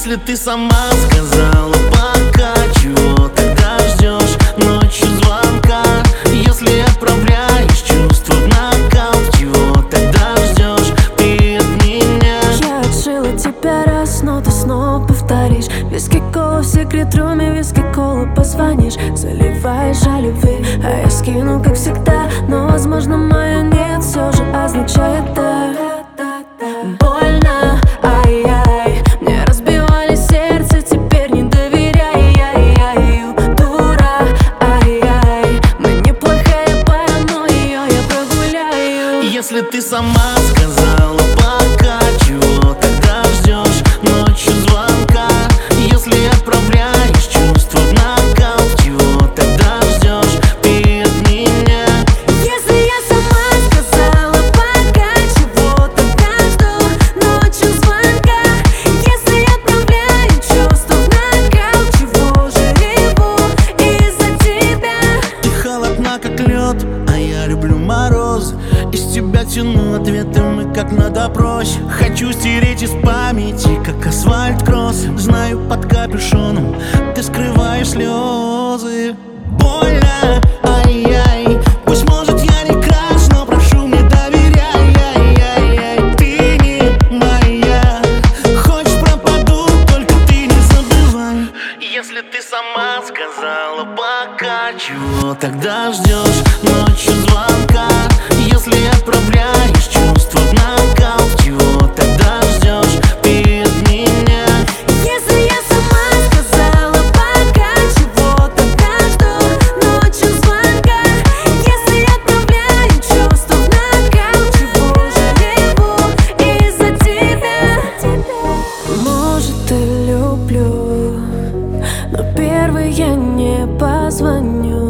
Если ты сама сказала пока, чего тогда ждешь ночью звонка? Если отправляешь чувства в нокаут, чего тогда ждешь ты от меня? Я отшила тебя раз, но ты снова повторишь. Виски кола в секрет-руме, виски кола позвонишь. Заливаешь о любви, а я скину, как всегда. Но, возможно, моя нет все же означает да. Больно, ай-яй, мне разбивали сердце, теперь не доверяй, ай-яй. Дура, ай-яй, мы неплохая пара, но ее я прогуляю. Если ты сама сказала пока, чего тогда ждешь ночью звонка? Если отправляешь чувства в нокаут, чего тогда ждешь ты от меня? Если я сама сказала пока, чего тогда жду ночью звонка? Если отправляю чувства в нокаут, чего же реву из-за тебя? Ты холодна, как лед, а я люблю мороз. Из тебя тяну ответы, мы как на допросе. Хочу стереть из памяти, как асфальт кросс. Знаю, под капюшоном ты скрываешь слезы. Больно, ай-яй, пусть, может, я не краш, но прошу, мне доверяй, ай-яй-яй. Ты не моя, хочешь пропаду, только ты не забывай. Если ты сама сказала пока, чего тогда ждешь ночью звонка? Если отправляешь чувства в нокаут, чего тогда ждешь ты от меня? Если я сама сказала пока, чего тогда жду ночью звонка? Если отправляю чувства в нокаут, чего же реву из-за тебя? Может, и люблю, но первый я не позвоню.